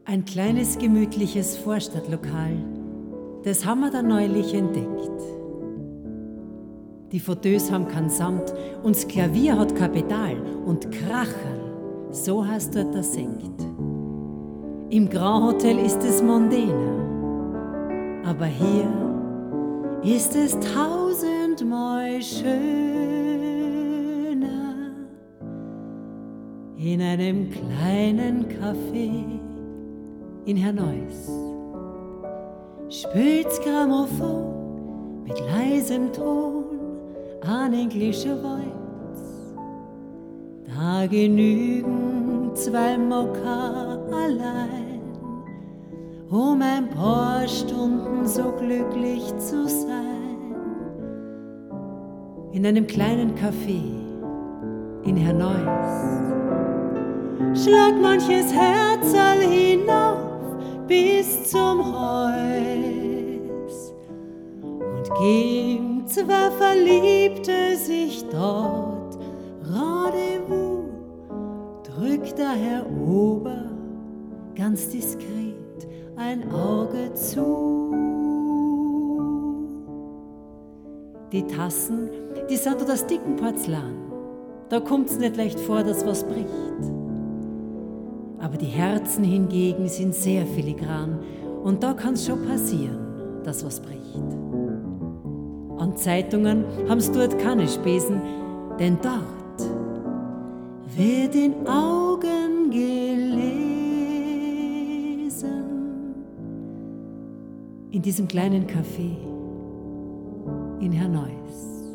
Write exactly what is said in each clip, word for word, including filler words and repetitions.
Ein kleines, gemütliches Vorstadtlokal, das haben wir da neulich entdeckt. Die Fauteuils haben keinen Samt und das Klavier hat kein Pedal und Kracherl, so heißt dort der Sekt. Im Grand Hotel ist es mondaner, aber hier ist es tausendmal schöner. In einem kleinen Café in Herneuss spielt's Grammophon mit leisem Ton an englischer Walz. Da genügen zwei Mokka allein, um ein paar Stunden so glücklich zu sein. In einem kleinen Café in Herneuss schlägt manches Herzl hinauf bis zum Haus und geben zwei Verliebte sich dort Rendezvous. Drückt der Herr Ober ganz diskret ein Auge zu. Die Tassen, die sind aus dicken Porzellan. Da kommt's nicht leicht vor, dass was bricht. Aber die Herzen hingegen sind sehr filigran und da kann's schon passieren, dass was bricht. An Zeitungen haben's dort keine Spesen, denn dort wird in Augen gelesen. In diesem kleinen Café in Herneuss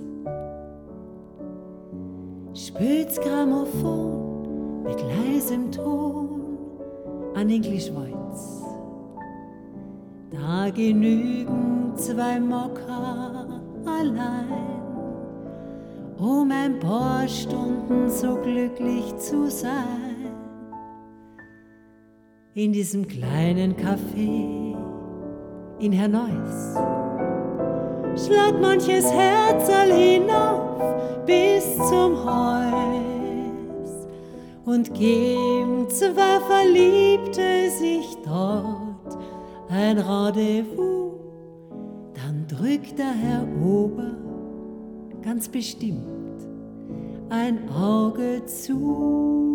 spielt's Grammophon mit leisem Ton an English Waltz. Da genügen zwei Mokka allein, um ein paar Stunden so glücklich zu sein. In diesem kleinen Café in Herneuss schlägt manches Herzl hinauf bis zum Haus und geben zwei Verliebte sich dort ein Rendezvous. Dann drückt der Herr Ober ganz bestimmt ein Auge zu.